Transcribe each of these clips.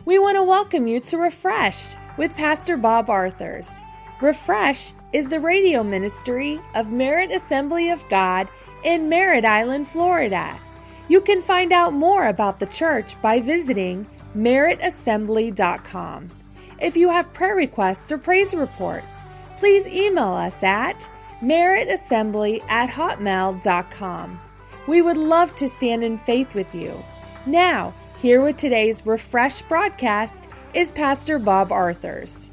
We want to welcome you to Refresh with Pastor Bob Arthurs. Refresh is the radio ministry of Merritt Assembly of God in Merritt Island, Florida. You can find out more about the church by visiting merrittassembly.com. If you have prayer requests or praise reports, please email us at merrittassembly@hotmail.com. We would love to stand in faith with you. Now, here with today's Refresh broadcast is Pastor Bob Arthurs.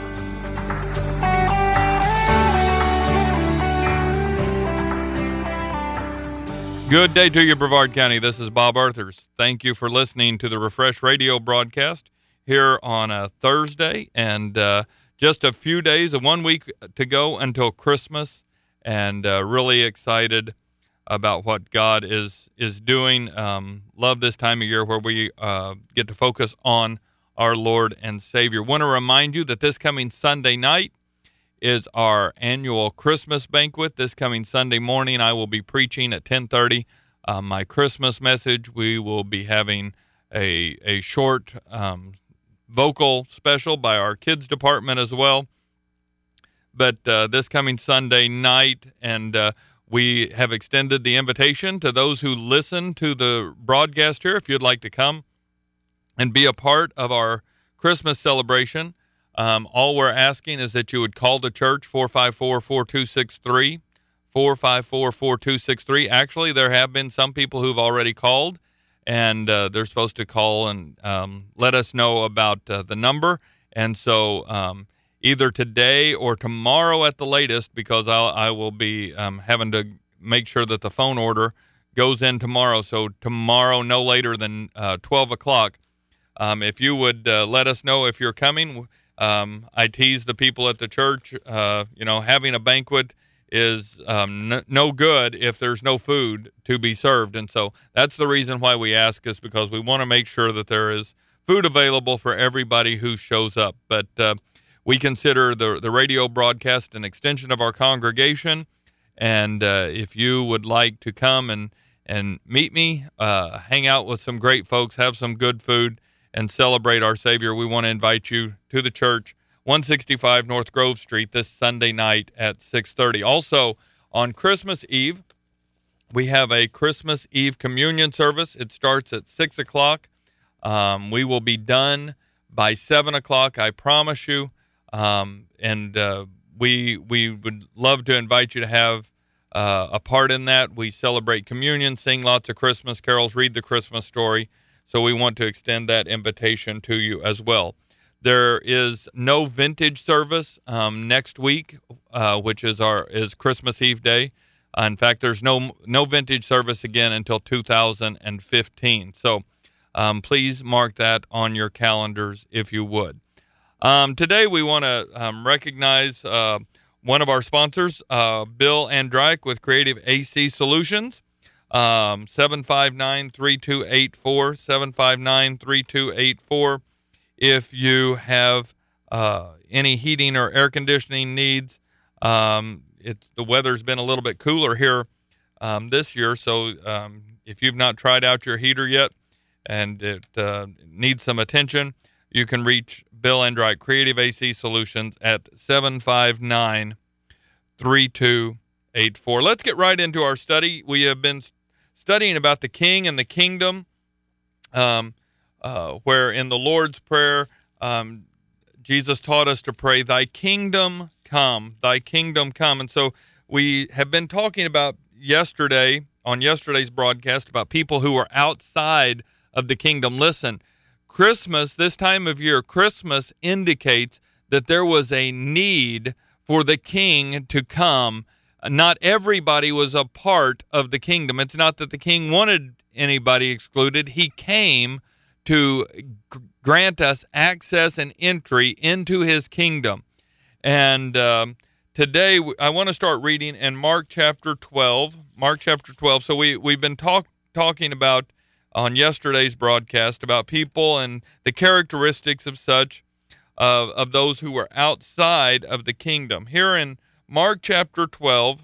Good day to you, Brevard County. This is Bob Arthurs. Thank you for listening to the Refresh radio broadcast here on a Thursday, and just a few days, 1 week to go until Christmas, and really excited about what God is doing. Love this time of year where we get to focus on our Lord and Savior. Want to remind you that this coming Sunday night is our annual Christmas banquet. This coming Sunday morning, I will be preaching at 10:30 my Christmas message. We will be having a short vocal special by our kids department as well. But this coming Sunday night, and we have extended the invitation to those who listen to the broadcast here. If you'd like to come and be a part of our Christmas celebration, all we're asking is that you would call the church, 454-4263, 454-4263. Actually, there have been some people who've already called, and they're supposed to call and let us know about the number. And so either today or tomorrow at the latest, because I will be having to make sure that the phone order goes in tomorrow. So tomorrow, no later than 12 o'clock, if you would let us know if you're coming. I tease the people at the church, having a banquet is no good if there's no food to be served. And so that's the reason why we ask, is because we want to make sure that there is food available for everybody who shows up. But we consider the radio broadcast an extension of our congregation. And if you would like to come and meet me, hang out with some great folks, have some good food, and celebrate our Savior, we want to invite you to the church, 165 North Grove Street, this Sunday night at 6:30. Also, on Christmas Eve, we have a Christmas Eve communion service. It starts at 6 o'clock. We will be done by 7 o'clock, I promise you. We would love to invite you to have a part in that. We celebrate communion, sing lots of Christmas carols, read the Christmas story. So we want to extend that invitation to you as well. There is no vintage service next week, which is Christmas Eve day. In fact, there's no vintage service again until 2015. So please mark that on your calendars if you would. Today we want to recognize one of our sponsors, Bill Andreich with Creative AC Solutions. 759-3284, 759-3284. If you have any heating or air conditioning needs, the weather's been a little bit cooler here this year, so if you've not tried out your heater yet and it needs some attention, you can reach Bill Andreich, Creative AC Solutions, at 759-3284. Let's get right into our study. We have been studying about the King and the kingdom, where in the Lord's Prayer, Jesus taught us to pray, "Thy kingdom come, thy kingdom come." And so we have been talking about on yesterday's broadcast, about people who are outside of the kingdom. Listen, Christmas, this time of year, Christmas indicates that there was a need for the king to come. Not everybody was a part of the kingdom. It's not that the king wanted anybody excluded. He came to grant us access and entry into his kingdom. And today I want to start reading in Mark chapter 12. Mark chapter 12. So we've been talking about on yesterday's broadcast about people and the characteristics of those who were outside of the kingdom. Here in Mark chapter 12,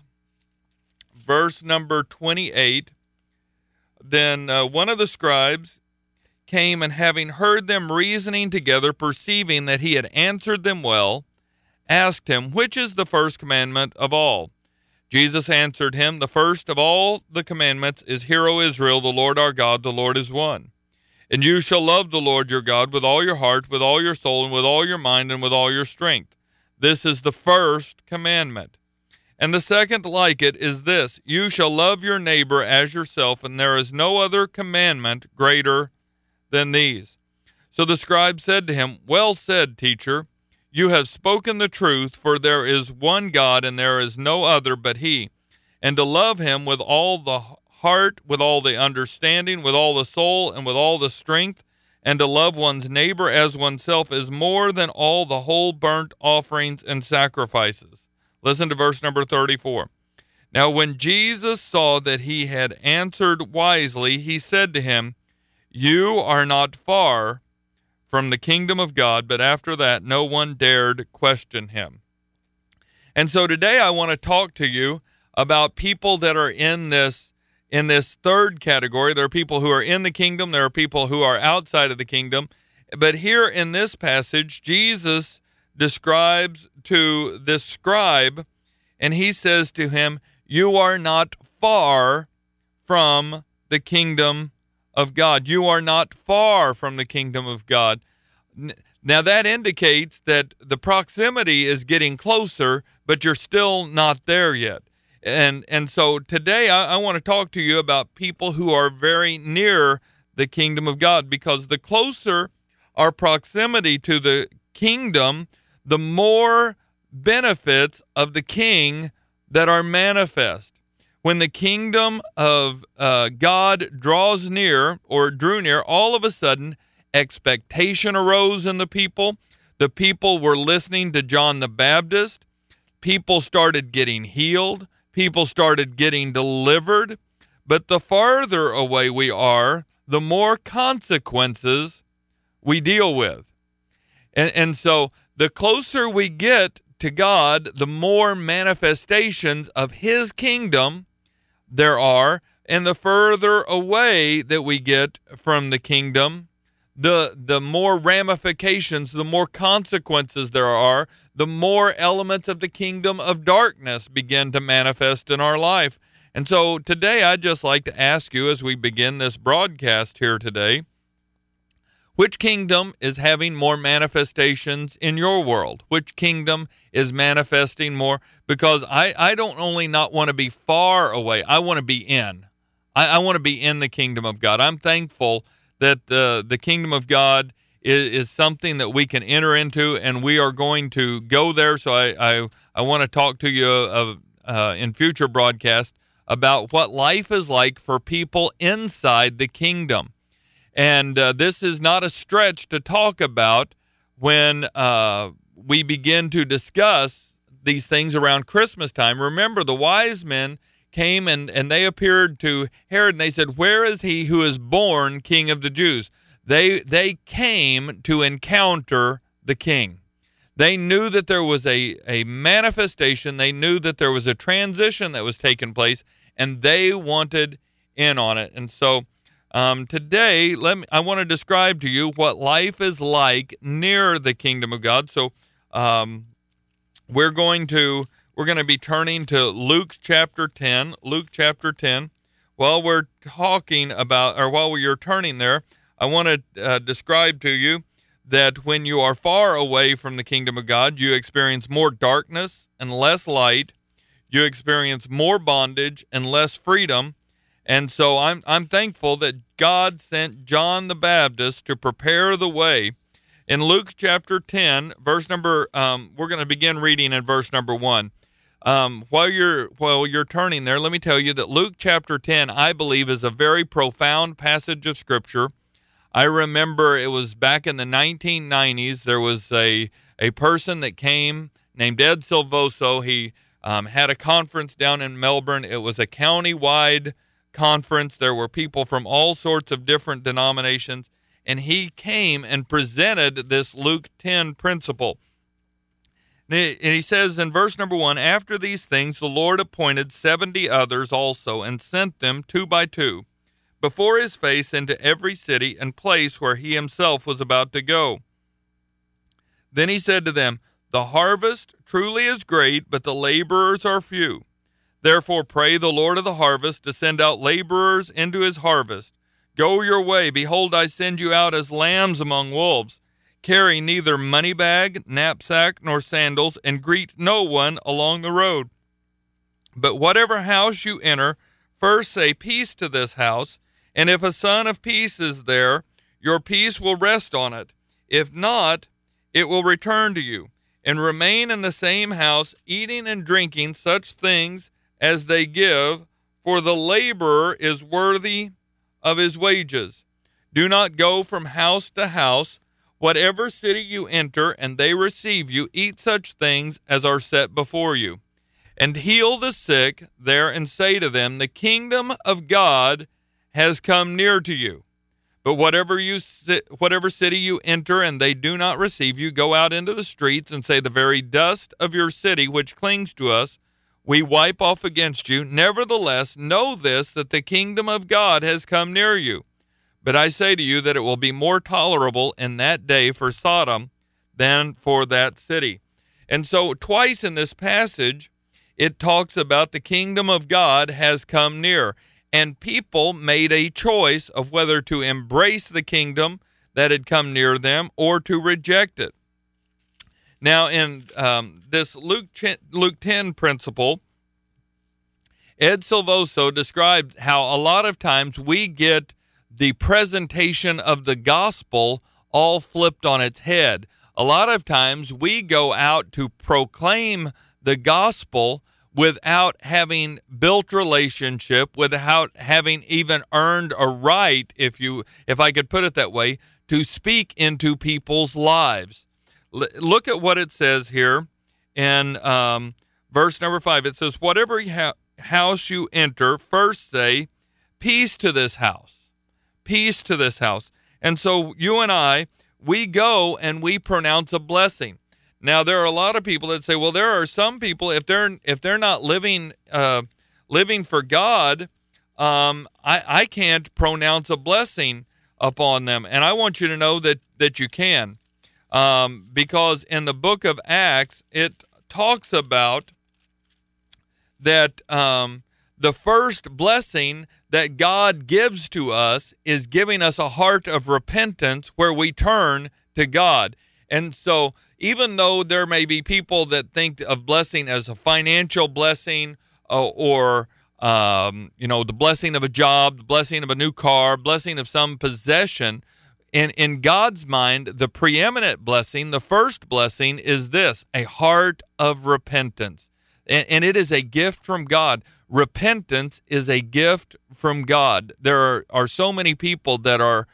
verse number 28, then one of the scribes came, and having heard them reasoning together, perceiving that he had answered them well, asked him, which is the first commandment of all? Jesus answered him, the first of all the commandments is, Hear, O Israel, the Lord our God, the Lord is one. And you shall love the Lord your God with all your heart, with all your soul, and with all your mind, and with all your strength. This is the first commandment. And the second like it is this, You shall love your neighbor as yourself, and there is no other commandment greater than these. So the scribe said to him, Well said, teacher. You have spoken the truth, for there is one God, and there is no other but he. And to love him with all the heart, with all the understanding, with all the soul, and with all the strength, and to love one's neighbor as oneself is more than all the whole burnt offerings and sacrifices. Listen to verse number 34. Now when Jesus saw that he had answered wisely, he said to him, You are not far from the kingdom of God. But after that, no one dared question him. And so today I want to talk to you about people that are in this third category. There are people who are in the kingdom. There are people who are outside of the kingdom. But here in this passage, Jesus describes to this scribe, and he says to him, You are not far from the kingdom of God. You are not far from the kingdom of God. Now that indicates that the proximity is getting closer, but you're still not there yet. And so today I want to talk to you about people who are very near the kingdom of God, because the closer our proximity to the kingdom, the more benefits of the king that are manifest. When the kingdom of God draws near or drew near, all of a sudden expectation arose in the people. The people were listening to John the Baptist. People started getting healed. People started getting delivered. But the farther away we are, the more consequences we deal with. And so the closer we get to God, the more manifestations of his kingdom there are, and the further away that we get from the kingdom, the more ramifications, the more consequences there are, the more elements of the kingdom of darkness begin to manifest in our life. And so today I'd just like to ask you, as we begin this broadcast here today, which kingdom is having more manifestations in your world? Which kingdom is manifesting more? Because I don't only not want to be far away, I want to be in. I want to be in the kingdom of God. I'm thankful that the kingdom of God is something that we can enter into, and we are going to go there. So I want to talk to you in future broadcasts about what life is like for people inside the kingdom. And this is not a stretch to talk about when we begin to discuss these things around Christmas time. Remember, the wise men came and they appeared to Herod, and they said, Where is he who is born King of the Jews? They came to encounter the king. They knew that there was a manifestation. They knew that there was a transition that was taking place, and they wanted in on it. And so today, I want to describe to you what life is like near the kingdom of God. So we're going to be turning to Luke chapter 10. Luke chapter 10. While we're talking about, or while you're turning there, I want to describe to you that when you are far away from the kingdom of God, you experience more darkness and less light. You experience more bondage and less freedom. And so I'm thankful that God sent John the Baptist to prepare the way. In Luke chapter 10, verse number, we're going to begin reading in verse number 1. While you're turning there, let me tell you that Luke chapter 10, I believe, is a very profound passage of Scripture. I remember it was back in the 1990s. There was a person that came named Ed Silvoso. He had a conference down in Melbourne. It was a county-wide conference. There were people from all sorts of different denominations, and he came and presented this Luke 10 principle. And he says in verse number 1, After these things the Lord appointed 70 others also, and sent them 2 by 2, before his face into every city and place where he himself was about to go. Then he said to them, "The harvest truly is great, but the laborers are few. Therefore pray the Lord of the harvest to send out laborers into his harvest. Go your way. Behold, I send you out as lambs among wolves. Carry neither money bag, knapsack, nor sandals, and greet no one along the road. But whatever house you enter, first say peace to this house. And if a son of peace is there, your peace will rest on it. If not, it will return to you. And remain in the same house, eating and drinking such things as they give, for the laborer is worthy of his wages. Do not go from house to house. Whatever city you enter, and they receive you, eat such things as are set before you. And heal the sick there, and say to them, the kingdom of God has come near to you. But whatever city you enter, and they do not receive you, go out into the streets and say, the very dust of your city, which clings to us, we wipe off against you. Nevertheless, know this, that the kingdom of God has come near you. But I say to you that it will be more tolerable in that day for Sodom than for that city." And so twice in this passage, it talks about the kingdom of God has come near. And people made a choice of whether to embrace the kingdom that had come near them or to reject it. Now, in this Luke 10 principle, Ed Silvoso described how a lot of times we get the presentation of the gospel all flipped on its head. A lot of times we go out to proclaim the gospel without having built relationship, without having even earned a right, if I could put it that way, to speak into people's lives. Look at what it says here in verse number 5. It says, whatever house you enter, first say, peace to this house. Peace to this house. And so you and I, we go and we pronounce a blessing. Now, there are a lot of people that say, well, there are some people, if they're not living for God, I can't pronounce a blessing upon them. And I want you to know that you can. Because in the book of Acts, it talks about that the first blessing that God gives to us is giving us a heart of repentance where we turn to God. And so even though there may be people that think of blessing as a financial blessing or the blessing of a job, the blessing of a new car, blessing of some possession, in God's mind, the preeminent blessing, the first blessing is this, a heart of repentance. And it is a gift from God. Repentance is a gift from God. There are so many people that are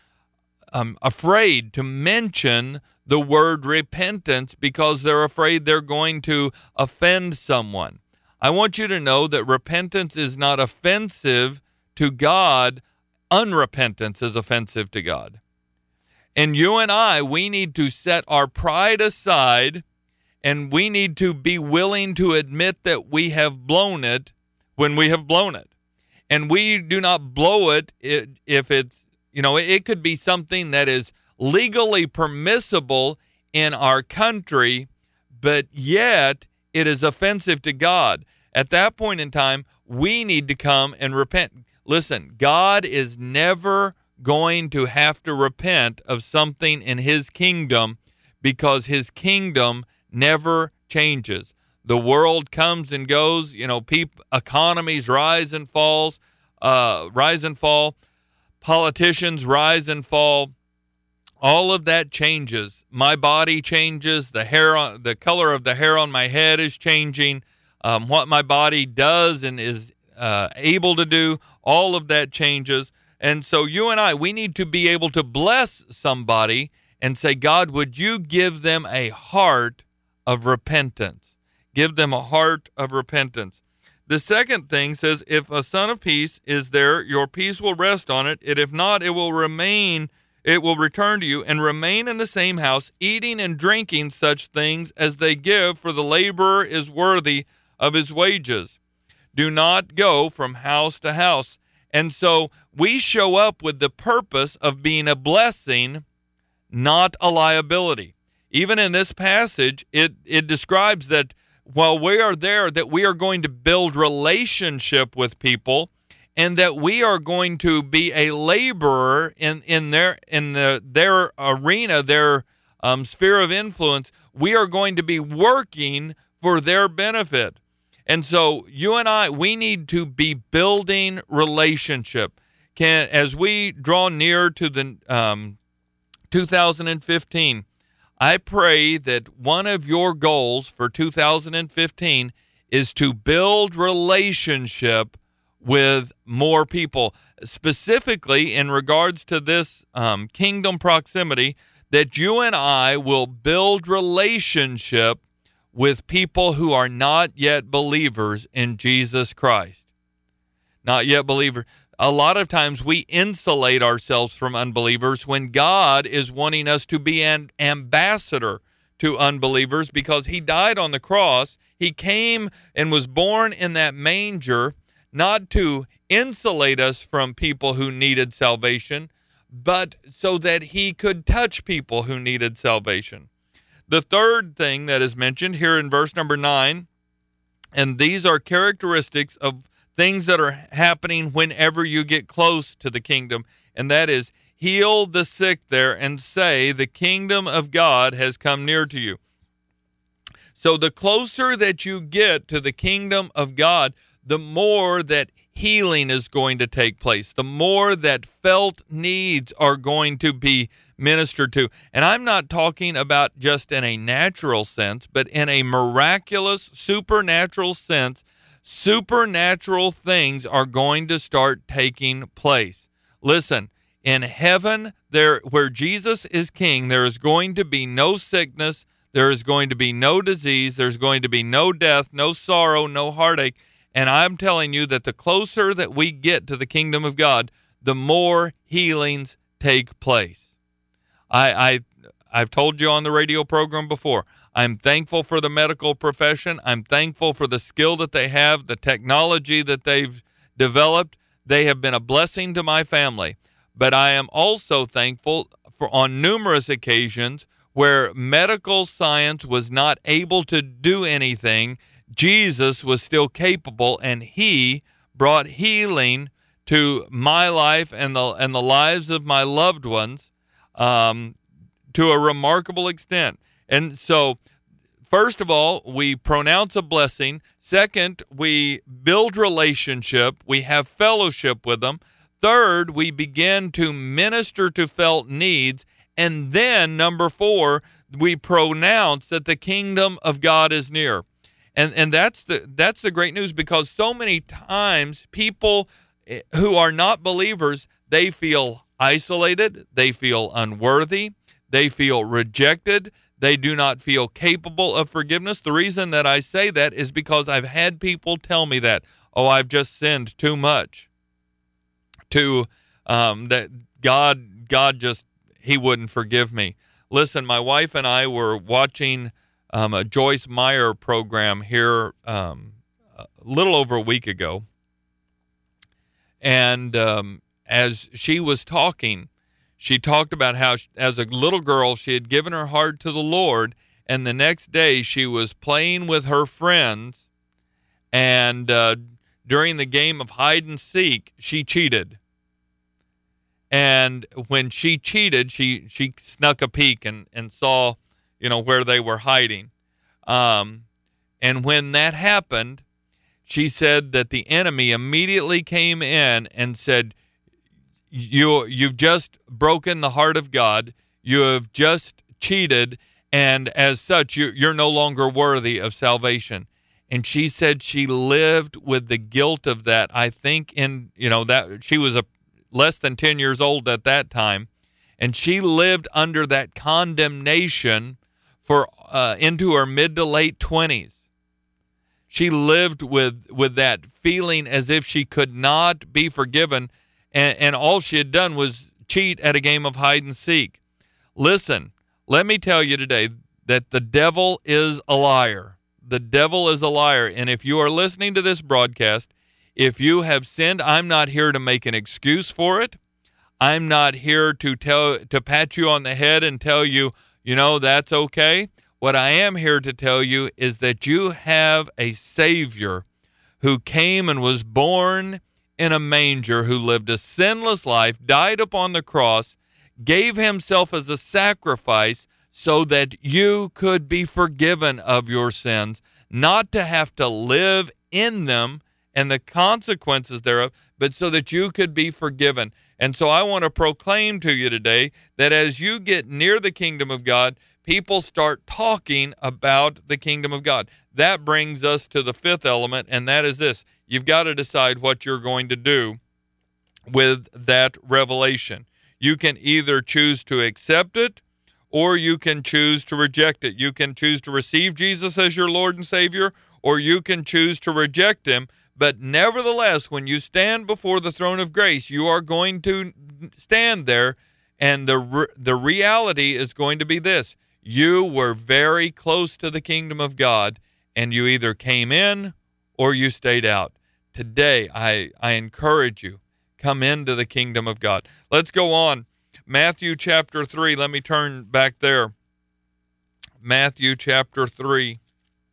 afraid to mention the word repentance because they're afraid they're going to offend someone. I want you to know that repentance is not offensive to God. Unrepentance is offensive to God. And you and I, we need to set our pride aside, and we need to be willing to admit that we have blown it when we have blown it. And we do not blow it if it's, it could be something that is legally permissible in our country, but yet it is offensive to God. At that point in time, we need to come and repent. Listen, God is never going to have to repent of something in his kingdom because his kingdom never changes. The world comes and goes, economies rise and fall, politicians rise and fall. All of that changes. My body changes. The color of the hair on my head is changing. What my body does and is able to do, all of that changes. And so you and I, we need to be able to bless somebody and say, God, would you give them a heart of repentance? Give them a heart of repentance. The second thing says, if a son of peace is there, your peace will rest on it. And if not, it will return to you, and remain in the same house, eating and drinking such things as they give, for the laborer is worthy of his wages. Do not go from house to house. And so we show up with the purpose of being a blessing, not a liability. Even in this passage, it describes that while we are there, that we are going to build relationship with people, and that we are going to be a laborer in their arena, their sphere of influence. We are going to be working for their benefit. And so you and I, we need to be building relationship. As we draw near to the 2015, I pray that one of your goals for 2015 is to build relationship with more people, specifically in regards to this kingdom proximity, that you and I will build relationship with people who are not yet believers in Jesus Christ. Not yet believers. A lot of times we insulate ourselves from unbelievers when God is wanting us to be an ambassador to unbelievers, because he died on the cross. He came and was born in that manger, not to insulate us from people who needed salvation, but so that he could touch people who needed salvation. The third thing that is mentioned here in verse number 9, and these are characteristics of things that are happening whenever you get close to the kingdom, and that is, heal the sick there and say, the kingdom of God has come near to you. So the closer that you get to the kingdom of God, the more that healing is going to take place, the more that felt needs are going to be ministered to. And I'm not talking about just in a natural sense, but in a miraculous, supernatural sense. Supernatural things are going to start taking place. Listen, in heaven, there where Jesus is king, there is going to be no sickness, there is going to be no disease, there's going to be no death, no sorrow, no heartache. And I'm telling you that the closer that we get to the kingdom of God, the more healings take place. I've told you on the radio program before, I'm thankful for the medical profession. I'm thankful for the skill that they have, the technology that they've developed. They have been a blessing to my family. But I am also thankful for on numerous occasions where medical science was not able to do anything, Jesus was still capable, and he brought healing to my life and the lives of my loved ones to a remarkable extent. And so, first of all, we pronounce a blessing. Second, we build relationship. We have fellowship with them. Third, we begin to minister to felt needs. And then, number 4, we pronounce that the kingdom of God is near. And that's the great news, because so many times people who are not believers, they feel isolated, they feel unworthy, they feel rejected, they do not feel capable of forgiveness. The reason that I say that is because I've had people tell me that, oh, I've just sinned too much, that God just, he wouldn't forgive me. Listen, my wife and I were watching a Joyce Meyer program here a little over a week ago. And as she was talking, she talked about how as a little girl she had given her heart to the Lord, and the next day she was playing with her friends, and during the game of hide and seek, she cheated. And when she cheated, she snuck a peek and saw, where they were hiding. And when that happened, she said that the enemy immediately came in and said, you've just broken the heart of God. You have just cheated. And as such, you're no longer worthy of salvation. And she said she lived with the guilt of that. I think that she was less than 10 years old at that time. And she lived under that condemnation for into her mid to late 20s. She lived with that feeling as if she could not be forgiven, and all she had done was cheat at a game of hide and seek. Listen, let me tell you today that the devil is a liar. The devil is a liar, and if you are listening to this broadcast, If you have sinned, I'm not here to make an excuse for it. I'm not here to pat you on the head and tell you, that's okay. What I am here to tell you is that you have a Savior who came and was born in a manger, who lived a sinless life, died upon the cross, gave himself as a sacrifice so that you could be forgiven of your sins, not to have to live in them and the consequences thereof, but so that you could be forgiven. And so I want to proclaim to you today that as you get near the kingdom of God, people start talking about the kingdom of God. That brings us to the fifth element, and that is this. You've got to decide what you're going to do with that revelation. You can either choose to accept it, or you can choose to reject it. You can choose to receive Jesus as your Lord and Savior, or you can choose to reject him. But nevertheless, when you stand before the throne of grace, you are going to stand there, and the reality is going to be this. You were very close to the kingdom of God, and you either came in or you stayed out. Today, I encourage you, come into the kingdom of God. Let's go on. Matthew chapter 3. Let me turn back there. Matthew chapter 3.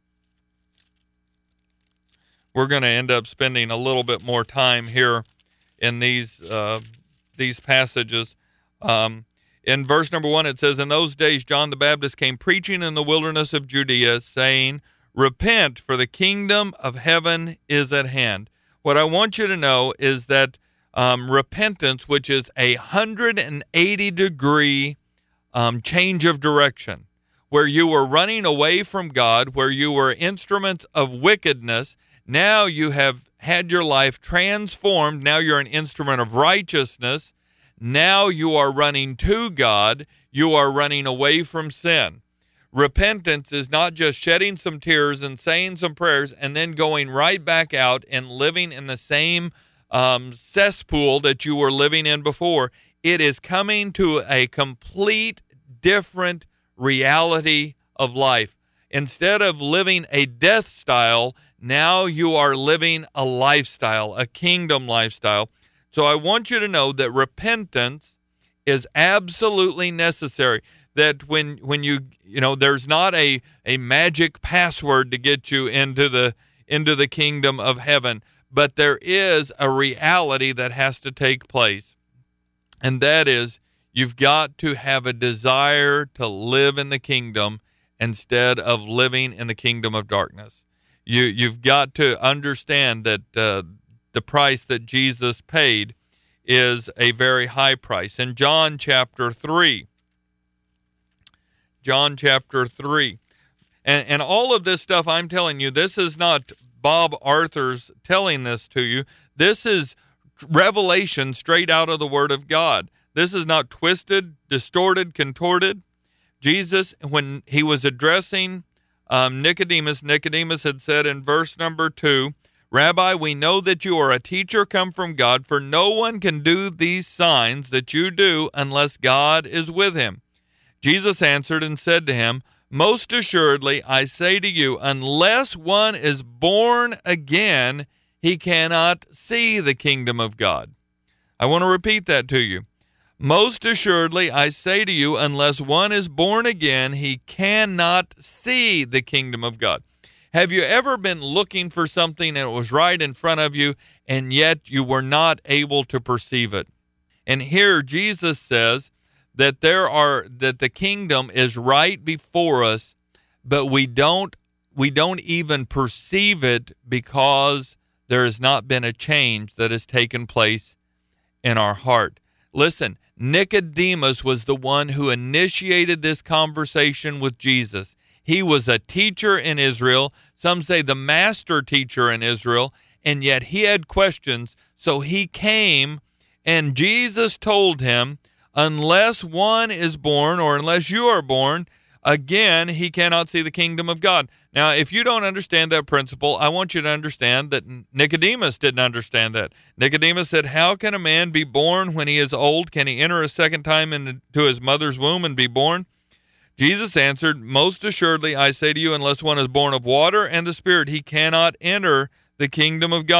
We're going to end up spending a little bit more time here in these passages. In verse number 1, it says, "In those days John the Baptist came preaching in the wilderness of Judea, saying, 'Repent, for the kingdom of heaven is at hand.'" What I want you to know is that repentance, which is a 180-degree change of direction, where you were running away from God, where you were instruments of wickedness, now you have had your life transformed. Now you're an instrument of righteousness. Now you are running to God. You are running away from sin. Repentance is not just shedding some tears and saying some prayers and then going right back out and living in the same cesspool that you were living in before. It is coming to a complete different reality of life. Instead of living a death style, now you are living a lifestyle, a kingdom lifestyle. So I want you to know that repentance is absolutely necessary. That when you there's not a magic password to get you into the kingdom of heaven, but there is a reality that has to take place. And that is, you've got to have a desire to live in the kingdom instead of living in the kingdom of darkness. You've got to understand that the price that Jesus paid is a very high price. In John chapter 3, and all of this stuff I'm telling you, this is not Bob Arthur's telling this to you. This is revelation straight out of the Word of God. This is not twisted, distorted, contorted. Jesus, when he was addressing Nicodemus had said in verse number 2, "Rabbi, we know that you are a teacher come from God, for no one can do these signs that you do unless God is with him." Jesus answered and said to him, "Most assuredly, I say to you, unless one is born again, he cannot see the kingdom of God." I want to repeat that to you. Most assuredly, I say to you, unless one is born again, he cannot see the kingdom of God. Have you ever been looking for something and it was right in front of you, and yet you were not able to perceive it? And here Jesus says that the kingdom is right before us, but we don't even perceive it because there has not been a change that has taken place in our heart. Listen, Nicodemus was the one who initiated this conversation with Jesus. He was a teacher in Israel, some say the master teacher in Israel, and yet he had questions. So he came, and Jesus told him, unless one is born, or unless you are born again, he cannot see the kingdom of God. Now, if you don't understand that principle, I want you to understand that Nicodemus didn't understand that. Nicodemus said, "How can a man be born when he is old? Can he enter a second time into his mother's womb and be born?" Jesus answered, "Most assuredly, I say to you, unless one is born of water and the Spirit, he cannot enter the kingdom of God.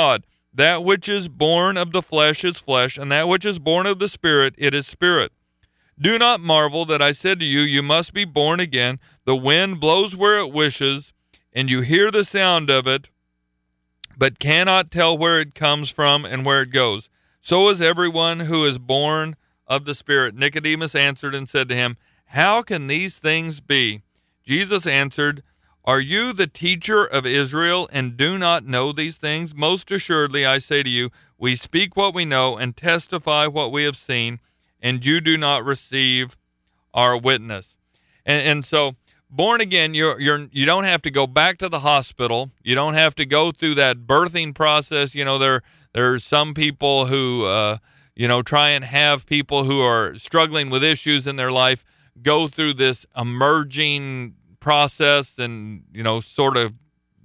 That which is born of the flesh is flesh, and that which is born of the Spirit, it is spirit. Do not marvel that I said to you, you must be born again. The wind blows where it wishes, and you hear the sound of it, but cannot tell where it comes from and where it goes. So is everyone who is born of the Spirit. Nicodemus answered and said to him, how can these things be? Jesus answered, are you the teacher of Israel and do not know these things? Most assuredly, I say to you, we speak what we know and testify what we have seen, and you do not receive our witness. And so, born again, you don't have to go back to the hospital. You don't have to go through that birthing process. You know, there's some people who try and have people who are struggling with issues in their life go through this emerging process, and sort of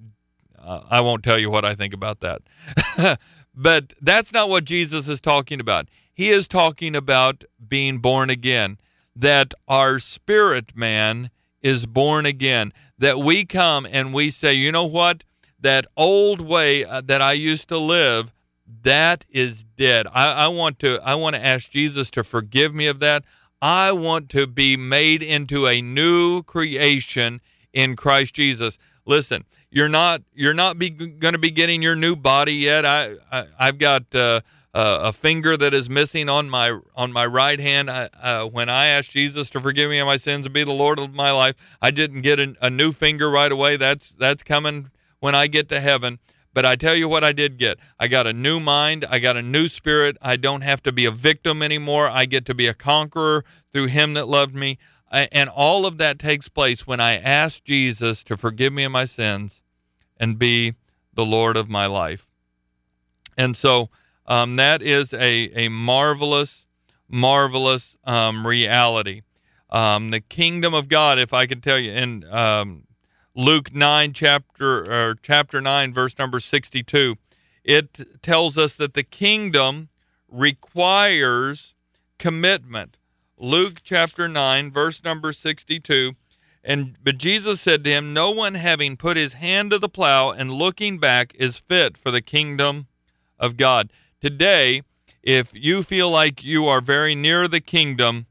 I won't tell you what I think about that. But that's not what Jesus is talking about. He is talking about being born again, that our spirit man is born again, that we come and we say, you know what, that old way that I used to live, that is dead. I want to ask Jesus to forgive me of that. I want to be made into a new creation in Christ Jesus. Listen, you're not going to be getting your new body yet. I've got a finger that is missing on my right hand. When I asked Jesus to forgive me of my sins and be the Lord of my life, I didn't get a new finger right away. That's coming when I get to heaven. But I tell you what I did get. I got a new mind. I got a new spirit. I don't have to be a victim anymore. I get to be a conqueror through him that loved me. And all of that takes place when I ask Jesus to forgive me of my sins and be the Lord of my life. And so that is a marvelous, marvelous reality. The kingdom of God, if I could tell you, in Luke 9, chapter 9, verse number 62, it tells us that the kingdom requires commitment. Luke chapter 9, verse number 62, but Jesus said to him, no one having put his hand to the plow and looking back is fit for the kingdom of God. Today, if you feel like you are very near the kingdom,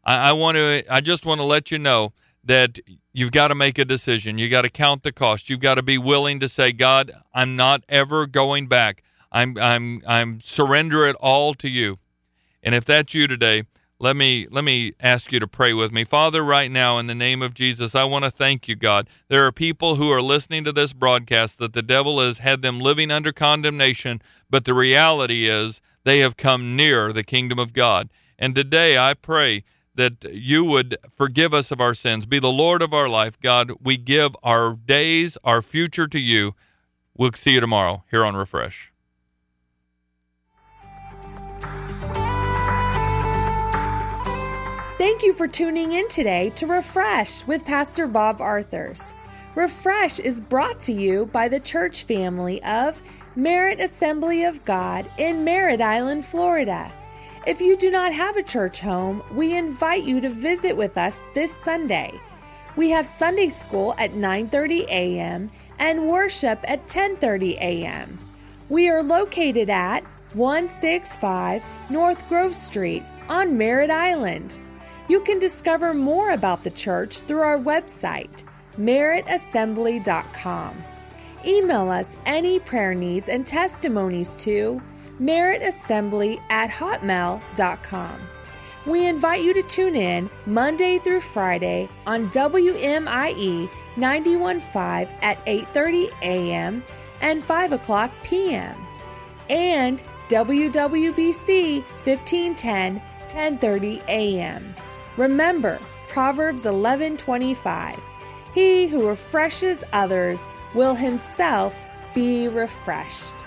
I just want to let you know that you've got to make a decision. You got to count the cost. You've got to be willing to say, God, I'm not ever going back. I'm surrender it all to you. And if that's you today, let me ask you to pray with me. Father, right now, in the name of Jesus, I want to thank you, God. There are people who are listening to this broadcast that the devil has had them living under condemnation, but the reality is they have come near the kingdom of God. And today I pray that you would forgive us of our sins, be the Lord of our life. God, we give our days, our future to you. We'll see you tomorrow here on Refresh. Thank you for tuning in today to Refresh with Pastor Bob Arthurs. Refresh is brought to you by the church family of Merritt Assembly of God in Merritt Island, Florida. If you do not have a church home, we invite you to visit with us this Sunday. We have Sunday school at 9:30 a.m. and worship at 10:30 a.m. We are located at 165 North Grove Street on Merritt Island. You can discover more about the church through our website, merrittassembly.com. Email us any prayer needs and testimonies to merrittassembly@hotmail.com. We invite you to tune in Monday through Friday on WMIE 91.5 at 8:30 a.m. and 5 o'clock p.m. and WWBC 1510 10:30 a.m. Remember Proverbs 11:25. He who refreshes others will himself be refreshed.